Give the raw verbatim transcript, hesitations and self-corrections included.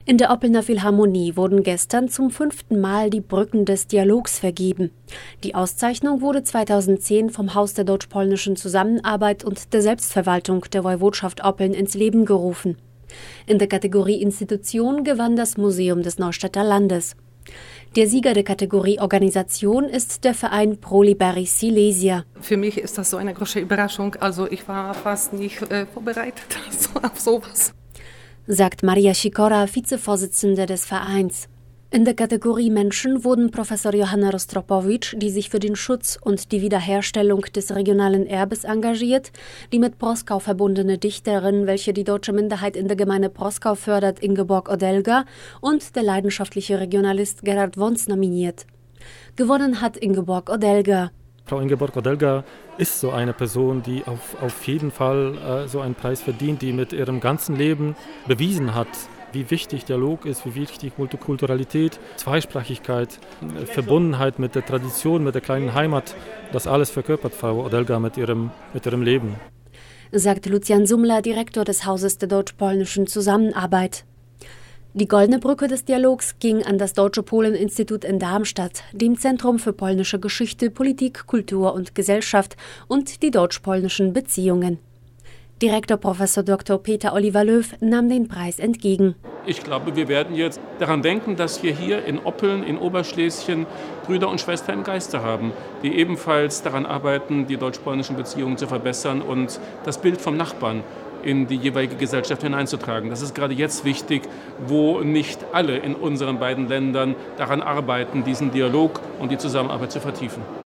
In der Oppelner Philharmonie wurden gestern zum fünften Mal die Brücken des Dialogs vergeben. Die Auszeichnung wurde zweitausendzehn vom Haus der deutsch-polnischen Zusammenarbeit und der Selbstverwaltung der Woiwodschaft Oppeln ins Leben gerufen. In der Kategorie Institution gewann das Museum des Neustädter Landes. Der Sieger der Kategorie Organisation ist der Verein Pro Liberis Silesia. Für mich ist das so eine große Überraschung. Also ich war fast nicht äh, vorbereitet auf sowas. Sagt Maria Sikora, Vizevorsitzende des Vereins. In der Kategorie Menschen wurden Professor Johanna Rostropowitsch, die sich für den Schutz und die Wiederherstellung des regionalen Erbes engagiert, die mit Proskau verbundene Dichterin, welche die deutsche Minderheit in der Gemeinde Proskau fördert, Ingeborg Odelga, und der leidenschaftliche Regionalist Gerhard Wons nominiert. Gewonnen hat Ingeborg Odelga. Frau Ingeborg Odelga ist so eine Person, die auf, auf jeden Fall äh, so einen Preis verdient, die mit ihrem ganzen Leben bewiesen hat, wie wichtig Dialog ist, wie wichtig Multikulturalität, Zweisprachigkeit, äh, Verbundenheit mit der Tradition, mit der kleinen Heimat, das alles verkörpert Frau Odelga mit ihrem, mit ihrem Leben. Sagt Lucian Sumler, Direktor des Hauses der deutsch-polnischen Zusammenarbeit. Die Goldene Brücke des Dialogs ging an das Deutsche Polen-Institut in Darmstadt, dem Zentrum für polnische Geschichte, Politik, Kultur und Gesellschaft und die deutsch-polnischen Beziehungen. Direktor Professor Doktor Peter Oliver Löw nahm den Preis entgegen. Ich glaube, wir werden jetzt daran denken, dass wir hier in Oppeln, in Oberschlesien Brüder und Schwestern im Geiste haben, die ebenfalls daran arbeiten, die deutsch-polnischen Beziehungen zu verbessern und das Bild vom Nachbarn in die jeweilige Gesellschaft hineinzutragen. Das ist gerade jetzt wichtig, wo nicht alle in unseren beiden Ländern daran arbeiten, diesen Dialog und die Zusammenarbeit zu vertiefen.